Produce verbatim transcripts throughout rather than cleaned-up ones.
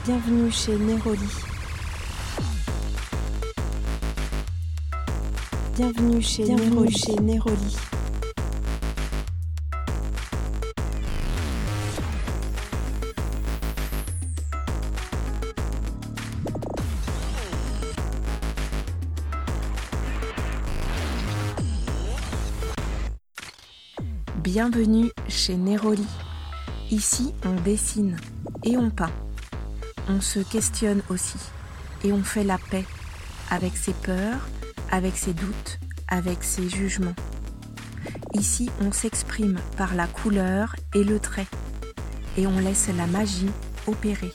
Bienvenue chez Neroli. Bienvenue chez Bienvenue Neroli. Chez Neroli. Bienvenue chez Neroli. Ici, on dessine et on peint. On se questionne aussi et on fait la paix avec ses peurs, avec ses doutes, avec ses jugements. Ici, on s'exprime par la couleur et le trait et on laisse la magie opérer.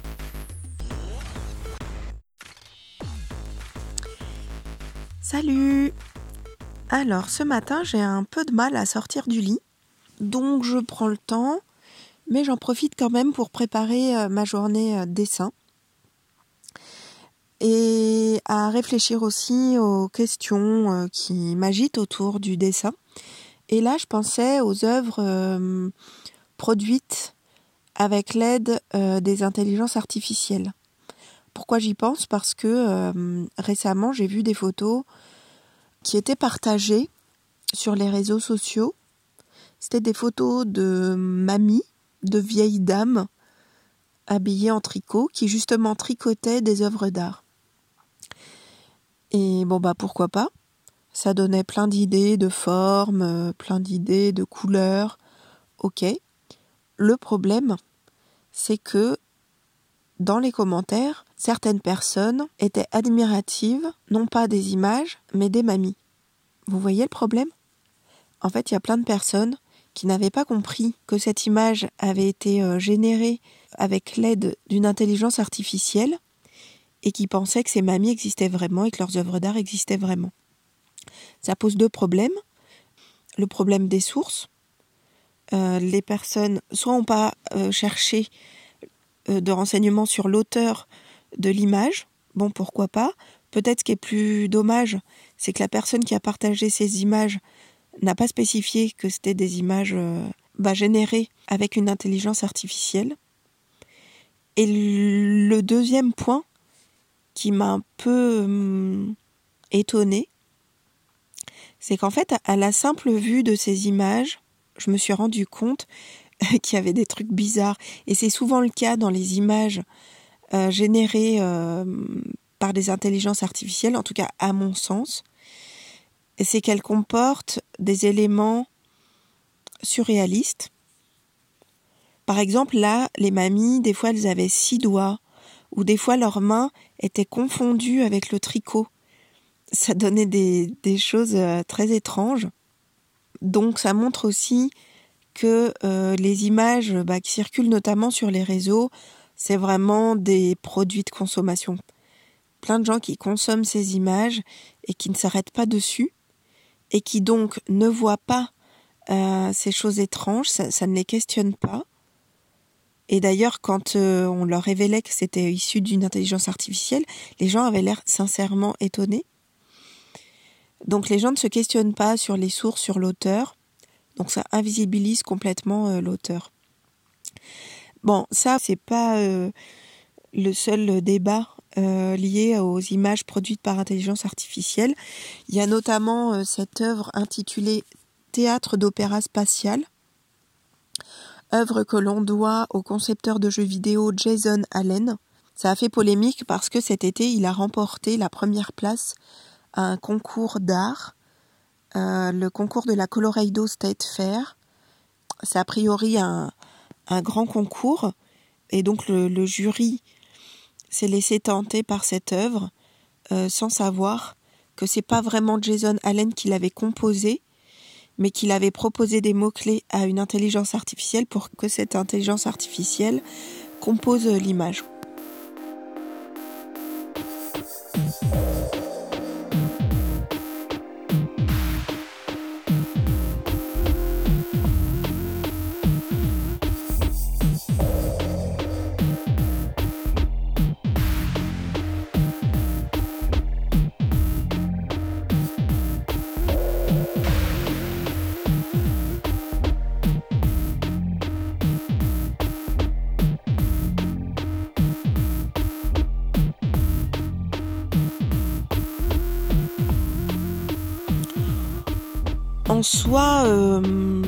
Salut! Alors, ce matin, j'ai un peu de mal à sortir du lit, donc je prends le temps, mais j'en profite quand même pour préparer euh, ma journée euh, dessin et à réfléchir aussi aux questions euh, qui m'agitent autour du dessin. Et là, je pensais aux œuvres euh, produites avec l'aide euh, des intelligences artificielles. Pourquoi j'y pense ? Parce que euh, récemment, j'ai vu des photos qui étaient partagées sur les réseaux sociaux. C'était des photos de mamies, de vieilles dames habillées en tricot qui justement tricotaient des œuvres d'art. Et bon bah pourquoi pas ? Ça donnait plein d'idées de formes, plein d'idées de couleurs. Ok. Le problème, c'est que dans les commentaires, certaines personnes étaient admiratives, non pas des images, mais des mamies. Vous voyez le problème ? En fait, il y a plein de personnes qui n'avaient pas compris que cette image avait été euh, générée avec l'aide d'une intelligence artificielle et qui pensaient que ces mamies existaient vraiment et que leurs œuvres d'art existaient vraiment. Ça pose deux problèmes. Le problème des sources. Euh, les personnes soit n'ont pas euh, cherché euh, de renseignements sur l'auteur de l'image. Bon, pourquoi pas ? Peut-être ce qui est plus dommage, c'est que la personne qui a partagé ces images n'a pas spécifié que c'était des images euh, bah, générées avec une intelligence artificielle. Et le deuxième point qui m'a un peu hum, étonnée, c'est qu'en fait, à la simple vue de ces images, je me suis rendu compte qu'il y avait des trucs bizarres. Et c'est souvent le cas dans les images euh, générées euh, par des intelligences artificielles, en tout cas à mon sens. C'est qu'elles comportent des éléments surréalistes. Par exemple, là, les mamies, des fois, elles avaient six doigts, ou des fois, leurs mains étaient confondues avec le tricot. Ça donnait des, des choses euh, très étranges. Donc, ça montre aussi que euh, les images bah, qui circulent notamment sur les réseaux, c'est vraiment des produits de consommation. Plein de gens qui consomment ces images et qui ne s'arrêtent pas dessus, et qui donc ne voient pas euh, ces choses étranges, ça, ça ne les questionne pas. Et d'ailleurs, quand euh, on leur révélait que c'était issu d'une intelligence artificielle, les gens avaient l'air sincèrement étonnés. Donc les gens ne se questionnent pas sur les sources, sur l'auteur, donc ça invisibilise complètement euh, l'auteur. Bon, ça, c'est pas euh, le seul débat Euh, liées aux images produites par intelligence artificielle. Il y a notamment euh, cette œuvre intitulée Théâtre d'opéra spatial, œuvre que l'on doit au concepteur de jeux vidéo Jason Allen. Ça a fait polémique parce que cet été, il a remporté la première place à un concours d'art, euh, le concours de la Colorado State Fair. C'est a priori un, un grand concours, et donc le, le jury s'est laissé tenter par cette œuvre euh, sans savoir que c'est pas vraiment Jason Allen qui l'avait composé, mais qu'il avait proposé des mots-clés à une intelligence artificielle pour que cette intelligence artificielle compose l'image. En soi, euh,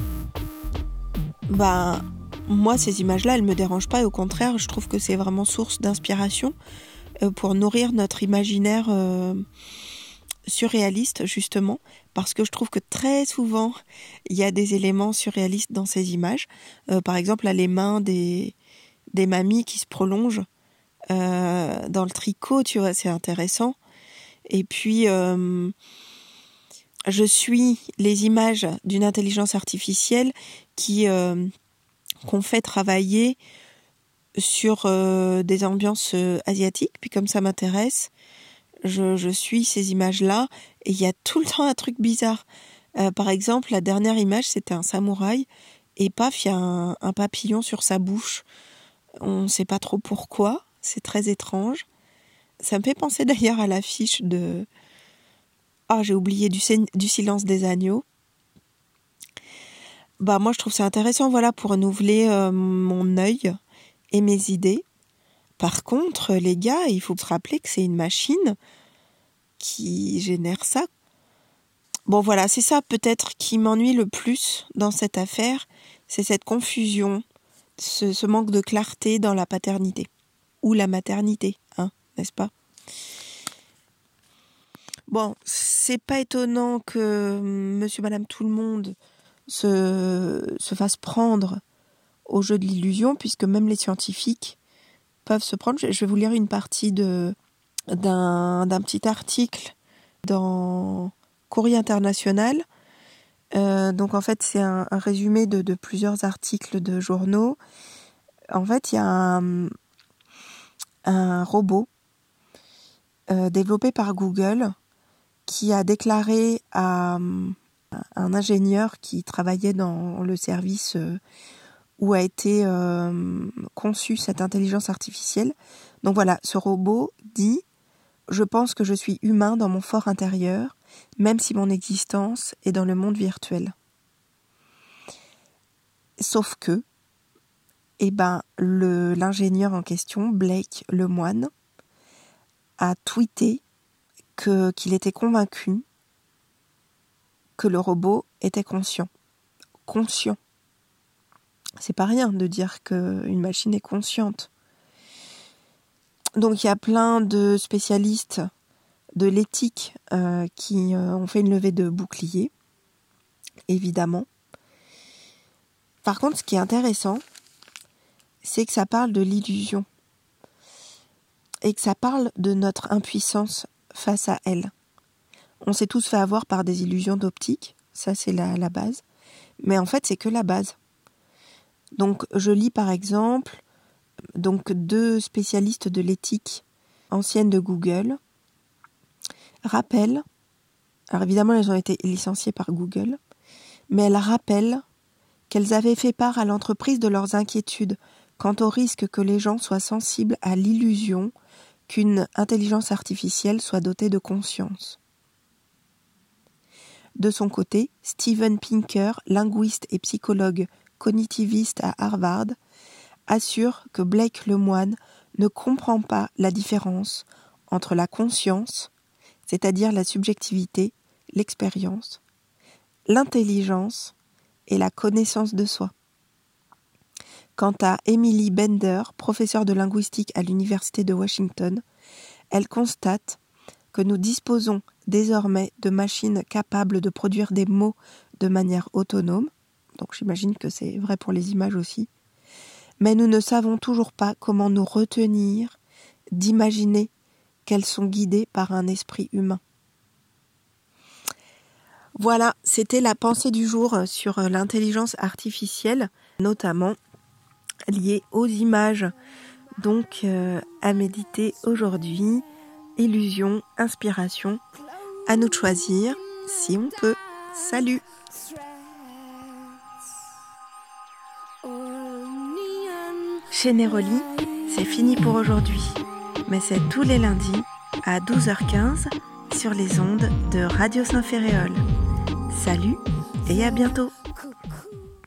bah, moi, ces images-là, elles me dérangent pas et au contraire, je trouve que c'est vraiment source d'inspiration euh, pour nourrir notre imaginaire euh, surréaliste, justement, parce que je trouve que très souvent, il y a des éléments surréalistes dans ces images. Euh, par exemple, là, les mains des, des mamies qui se prolongent euh, dans le tricot, tu vois, c'est intéressant. Et puis, euh, je suis les images d'une intelligence artificielle qui euh, qu'on fait travailler sur euh, des ambiances euh, asiatiques. Puis comme ça m'intéresse, je, je suis ces images-là et il y a tout le temps un truc bizarre. Euh, par exemple, la dernière image, c'était un samouraï et paf, il y a un, un papillon sur sa bouche. On ne sait pas trop pourquoi, c'est très étrange. Ça me fait penser d'ailleurs à l'affiche de... Ah, j'ai oublié du, du silence des agneaux. Bah moi je trouve ça intéressant, voilà, pour renouveler euh, mon œil et mes idées. Par contre, les gars, il faut se rappeler que c'est une machine qui génère ça. Bon voilà, c'est ça peut-être qui m'ennuie le plus dans cette affaire, c'est cette confusion, ce, ce manque de clarté dans la paternité. Ou la maternité, hein, n'est-ce pas ? Bon, c'est pas étonnant que monsieur, madame, tout le monde se, se fasse prendre au jeu de l'illusion, puisque même les scientifiques peuvent se prendre. Je vais vous lire une partie de, d'un, d'un petit article dans Courrier International. Euh, donc en fait, c'est un, un résumé de, de plusieurs articles de journaux. En fait, il y a un, un robot euh, développé par Google qui a déclaré à un ingénieur qui travaillait dans le service où a été euh, conçue cette intelligence artificielle. Donc voilà, ce robot dit « Je pense que je suis humain dans mon fort intérieur, même si mon existence est dans le monde virtuel. » Sauf que, eh ben, le, l'ingénieur en question, Blake Lemoine, a tweeté que, qu'il était convaincu que le robot était conscient. Conscient. C'est pas rien de dire qu'une machine est consciente. Donc il y a plein de spécialistes de l'éthique euh, qui euh, ont fait une levée de bouclier, évidemment. Par contre, ce qui est intéressant, c'est que ça parle de l'illusion et que ça parle de notre impuissance face à elle. On s'est tous fait avoir par des illusions d'optique, ça c'est la, la base, mais en fait c'est que la base. Donc je lis par exemple donc deux spécialistes de l'éthique anciennes de Google rappellent, alors évidemment elles ont été licenciées par Google, mais elles rappellent qu'elles avaient fait part à l'entreprise de leurs inquiétudes quant au risque que les gens soient sensibles à l'illusion qu'une intelligence artificielle soit dotée de conscience. De son côté, Steven Pinker, linguiste et psychologue cognitiviste à Harvard, assure que Blake Lemoine ne comprend pas la différence entre la conscience, c'est-à-dire la subjectivité, l'expérience, l'intelligence et la connaissance de soi. Quant à Emily Bender, professeure de linguistique à l'Université de Washington, elle constate que nous disposons désormais de machines capables de produire des mots de manière autonome, donc j'imagine que c'est vrai pour les images aussi, mais nous ne savons toujours pas comment nous retenir d'imaginer qu'elles sont guidées par un esprit humain. Voilà, c'était la pensée du jour sur l'intelligence artificielle, notamment liée aux images. Donc euh, à méditer aujourd'hui, illusion, inspiration, à nous de choisir si on peut. Salut! Chez Neroli, c'est fini pour aujourd'hui, mais c'est tous les lundis à douze heures quinze sur les ondes de Radio Saint-Ferréol. Salut et à bientôt!